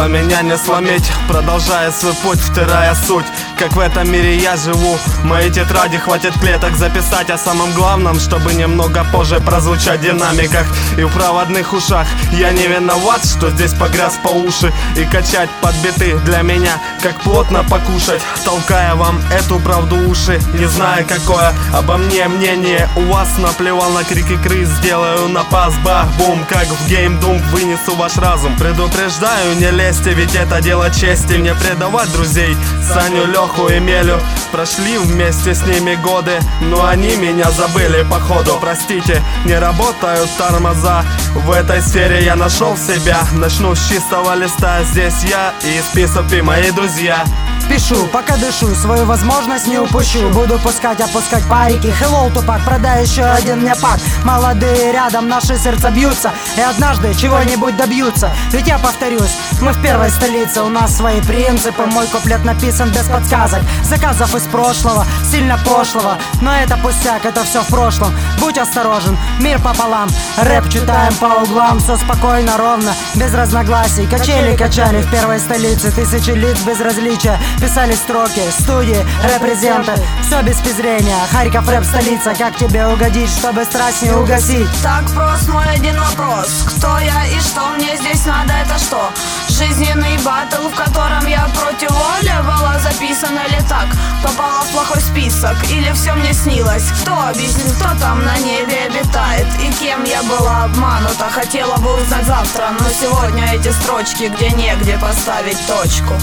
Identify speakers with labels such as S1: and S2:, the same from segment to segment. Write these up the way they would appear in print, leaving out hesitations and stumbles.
S1: Чтобы меня не сломить, продолжая свой путь, втирая суть, как в этом мире я живу. Мои тетради хватит клеток записать о самом главном, чтобы немного позже прозвучать в динамиках и в проводных ушах. Я не виноват, что здесь погряз по уши, и качать под биты для меня как плотно покушать, толкая вам эту правду уши. Не знаю, какое обо мне мнение у вас, наплевал на крики крыс, сделаю напас, бах-бум, как в Game Doom, вынесу ваш разум. Предупреждаю, не лезьте, ведь это дело чести, мне предавать друзей Саню, Леху и Мелю. Прошли вместе с ними годы, но они меня забыли походу. Простите, не работают тормоза, в этой сфере я нашел себя. Начну с чистого листа, здесь я и список и мои друзья.
S2: Пишу, пока дышу, свою возможность не упущу. Буду опускать парики. Hello, Тупак, продай еще один мне пак. Молодые рядом, наши сердца бьются, и однажды чего-нибудь добьются. Ведь я повторюсь, мы в первой столице, у нас свои принципы. Мой куплет написан без подсказок, заказов из прошлого, сильно пошлого. Но это пустяк, это все в прошлом. Будь осторожен, мир пополам. Рэп читаем по углам, все спокойно, ровно, без разногласий. Качели качали в первой столице, тысячи лиц безразличия. Писали строки, студии, репрезенты, все без презрения. Харьков рэп столица, как тебе угодить, чтобы страсть не угасить?
S3: Так прост мой один вопрос: кто я и что мне здесь надо, это что? Жизненный баттл, в котором я против воли была записана ли так? Попала в плохой список или все мне снилось? Кто объяснит, кто там на небе обитает и кем я была обманута? Хотела бы узнать завтра, но сегодня эти строчки, где негде поставить точку.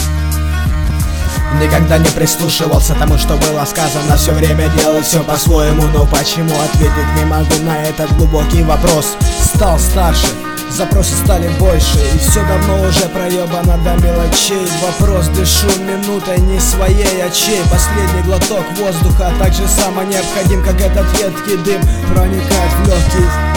S4: Никогда не прислушивался тому, что было сказано. Все время делал все по-своему, но почему ответить не могу на этот глубокий вопрос. Стал старше, запросы стали больше, и все давно уже проебано до мелочей. Вопрос: дышу минутой не своей, а чей? Последний глоток воздуха так же само необходим, как этот едкий дым проникает в легкие.